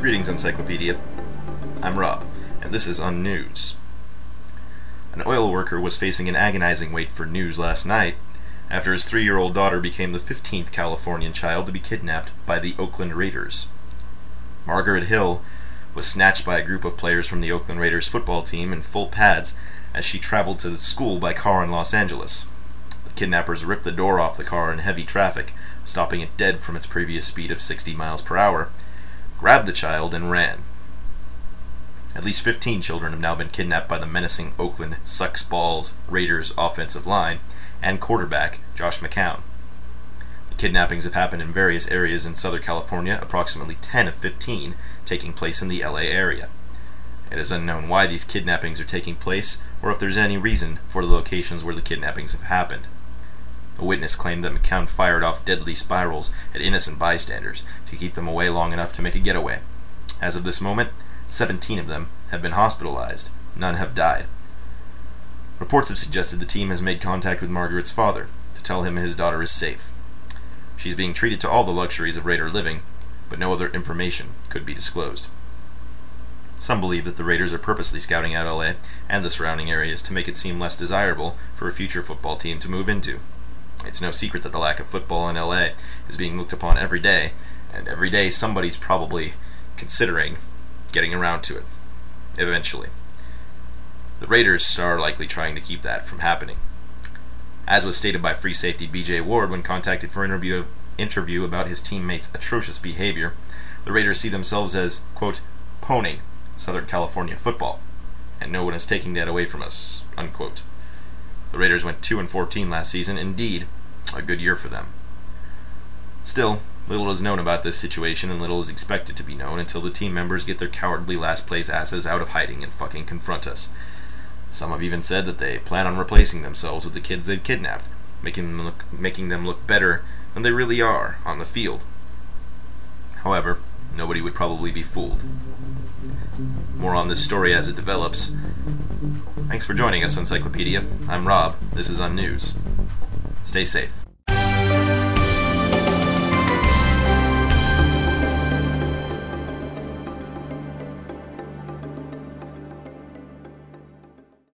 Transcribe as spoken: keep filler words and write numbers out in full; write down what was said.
Greetings, Encyclopedia. I'm Rob, and this is On News. An oil worker was facing an agonizing wait for news last night after his three-year-old daughter became the fifteenth Californian child to be kidnapped by the Oakland Raiders. Margaret Hill was snatched by a group of players from the Oakland Raiders football team in full pads as she traveled to school by car in Los Angeles. The kidnappers ripped the door off the car in heavy traffic, stopping it dead from its previous speed of sixty miles per hour, grabbed the child, and ran. At least fifteen children have now been kidnapped by the menacing Oakland Sucks Balls Raiders offensive line and quarterback Josh McCown. The kidnappings have happened in various areas in Southern California, approximately ten of fifteen taking place in the L A area. It is unknown why these kidnappings are taking place or if there's any reason for the locations where the kidnappings have happened. A witness claimed that McCown fired off deadly spirals at innocent bystanders to keep them away long enough to make a getaway. As of this moment, seventeen of them have been hospitalized. None have died. Reports have suggested the team has made contact with Margaret's father to tell him his daughter is safe. She's being treated to all the luxuries of Raider living, but no other information could be disclosed. Some believe that the Raiders are purposely scouting out L A and the surrounding areas to make it seem less desirable for a future football team to move into. It's no secret that the lack of football in L A is being looked upon every day, and every day somebody's probably considering getting around to it, eventually. The Raiders are likely trying to keep that from happening. As was stated by free safety B J Ward when contacted for an interview, interview about his teammates' atrocious behavior, the Raiders see themselves as, quote, pwning Southern California football, and no one is taking that away from us, unquote. The Raiders went two and fourteen last season, indeed, a good year for them. Still, little is known about this situation and little is expected to be known until the team members get their cowardly last-place asses out of hiding and fucking confront us. Some have even said that they plan on replacing themselves with the kids they've kidnapped, making them look, making them look better than they really are on the field. However, nobody would probably be fooled. More on this story as it develops. Thanks for joining us, Encyclopedia. I'm Rob. This is On News. Stay safe.